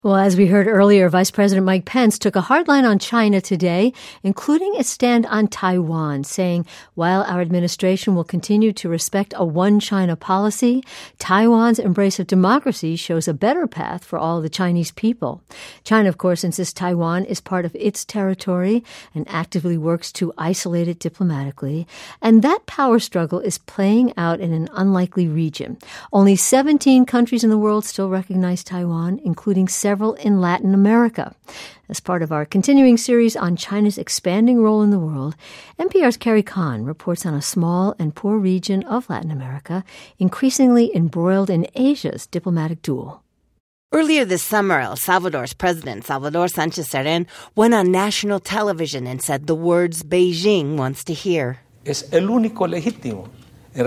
Well, as we heard earlier, Vice President Mike Pence took a hard line on China today, including a stand on Taiwan, saying while our administration will continue to respect a one-China policy, Taiwan's embrace of democracy shows a better path for all the Chinese people. China, of course, insists Taiwan is part of its territory and actively works to isolate it diplomatically. And that power struggle is playing out in an unlikely region. Only 17 countries in the world still recognize Taiwan, including several in Latin America. As part of our continuing series on China's expanding role in the world, NPR's Carrie Kahn reports on a small and poor region of Latin America increasingly embroiled in Asia's diplomatic duel. Earlier this summer, El Salvador's president, Salvador Sánchez Serén, went on national television and said the words Beijing wants to hear. Es el único legítimo. The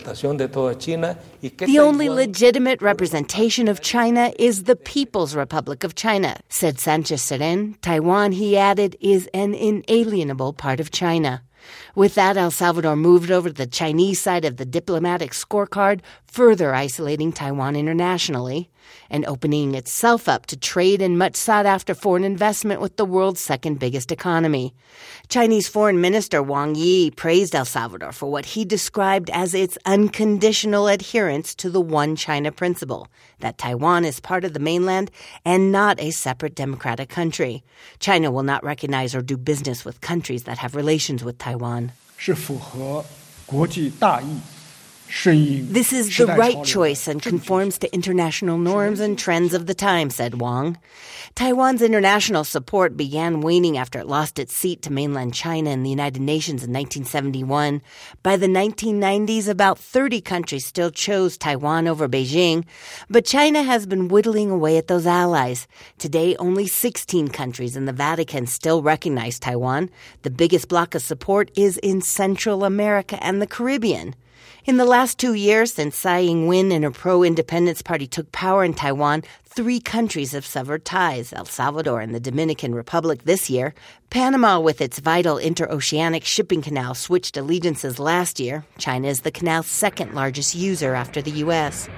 only legitimate representation of China is the People's Republic of China, said Sánchez Serén. Taiwan, he added, is an inalienable part of China. With that, El Salvador moved over to the Chinese side of the diplomatic scorecard, further isolating Taiwan internationally and opening itself up to trade and much sought-after foreign investment with the world's second biggest economy. Chinese Foreign Minister Wang Yi praised El Salvador for what he described as its unconditional adherence to the One China principle, that Taiwan is part of the mainland and not a separate democratic country. China will not recognize or do business with countries that have relations with Taiwan. 是符合国际大义。 This is the right choice and conforms to international norms and trends of the time, said Wang. Taiwan's international support began waning after it lost its seat to mainland China in the United Nations in 1971. By the 1990s, about 30 countries still chose Taiwan over Beijing, but China has been whittling away at those allies. Today, only 16 countries in the Vatican still recognize Taiwan. The biggest block of support is in Central America and the Caribbean. In the last 2 years, since Tsai Ing-wen and her pro-independence party took power in Taiwan, 3 countries have severed ties, El Salvador and the Dominican Republic this year. Panama, with its vital interoceanic shipping canal, switched allegiances last year. China is the canal's second largest user after the U.S.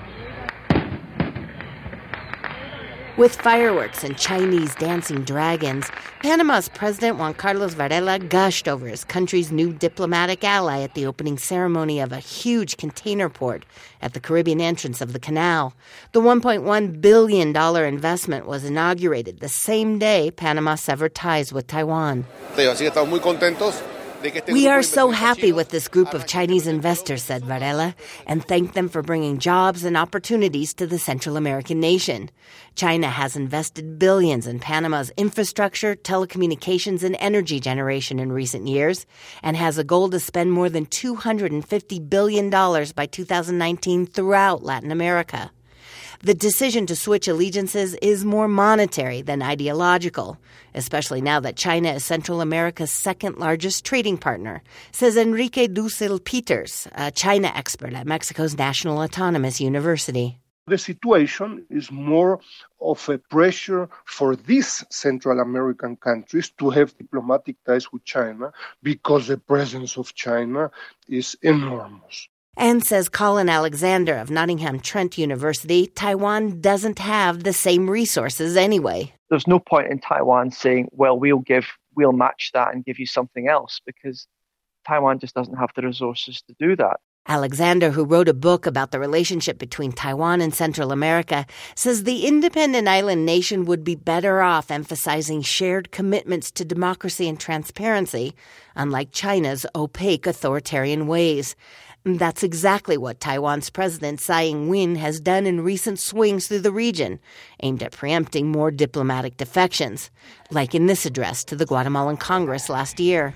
With fireworks and Chinese dancing dragons, Panama's President Juan Carlos Varela gushed over his country's new diplomatic ally at the opening ceremony of a huge container port at the Caribbean entrance of the canal. The $1.1 billion investment was inaugurated the same day Panama severed ties with Taiwan. We are so happy with this group of Chinese investors, said Varela, and thanked them for bringing jobs and opportunities to the Central American nation. China has invested billions in Panama's infrastructure, telecommunications, and energy generation in recent years, and has a goal to spend more than $250 billion by 2019 throughout Latin America. The decision to switch allegiances is more monetary than ideological, especially now that China is Central America's second-largest trading partner, says Enrique Dussel Peters, a China expert at Mexico's National Autonomous University. The situation is more of a pressure for these Central American countries to have diplomatic ties with China because the presence of China is enormous. And says Colin Alexander of Nottingham Trent University, Taiwan doesn't have the same resources anyway. There's no point in Taiwan saying, well, we'll match that and give you something else, because Taiwan just doesn't have the resources to do that. Alexander, who wrote a book about the relationship between Taiwan and Central America, says the independent island nation would be better off emphasizing shared commitments to democracy and transparency, unlike China's opaque authoritarian ways. That's exactly what Taiwan's President Tsai Ing-wen has done in recent swings through the region, aimed at preempting more diplomatic defections, like in this address to the Guatemalan Congress last year.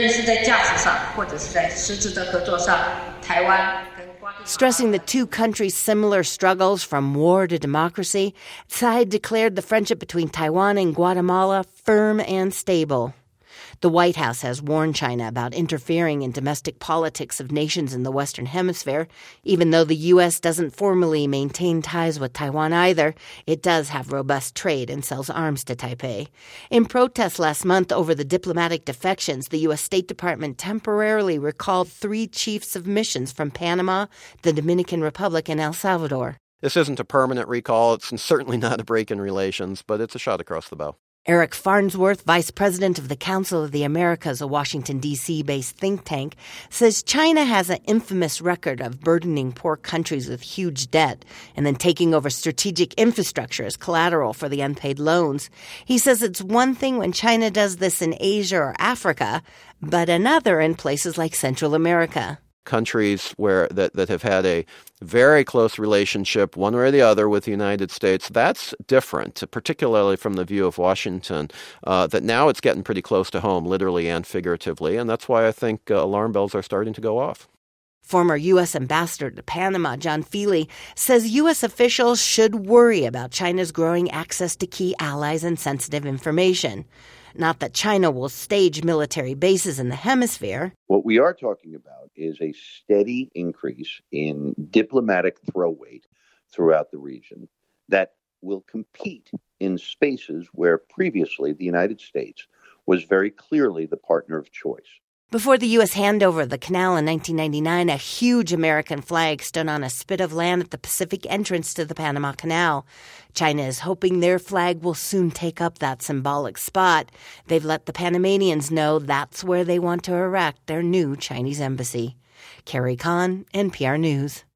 Stressing the two countries' similar struggles from war to democracy, Tsai declared the friendship between Taiwan and Guatemala firm and stable. The White House has warned China about interfering in domestic politics of nations in the Western Hemisphere. Even though the U.S. doesn't formally maintain ties with Taiwan either, it does have robust trade and sells arms to Taipei. In protest last month over the diplomatic defections, the U.S. State Department temporarily recalled 3 chiefs of missions from Panama, the Dominican Republic, and El Salvador. This isn't a permanent recall. It's certainly not a break in relations, but it's a shot across the bow. Eric Farnsworth, vice president of the Council of the Americas, a Washington, D.C.-based think tank, says China has an infamous record of burdening poor countries with huge debt and then taking over strategic infrastructure as collateral for the unpaid loans. He says it's one thing when China does this in Asia or Africa, but another in places like Central America. Countries that have had a very close relationship, one way or the other, with the United States, that's different, particularly from the view of Washington, that now it's getting pretty close to home, literally and figuratively, and that's why I think alarm bells are starting to go off. Former U.S. Ambassador to Panama, John Feely, says U.S. officials should worry about China's growing access to key allies and sensitive information. Not that China will stage military bases in the hemisphere. What we are talking about is a steady increase in diplomatic throw weight throughout the region that will compete in spaces where previously the United States was very clearly the partner of choice. Before the U.S. handover of the canal in 1999, a huge American flag stood on a spit of land at the Pacific entrance to the Panama Canal. China is hoping their flag will soon take up that symbolic spot. They've let the Panamanians know that's where they want to erect their new Chinese embassy. Carrie Kahn, NPR News.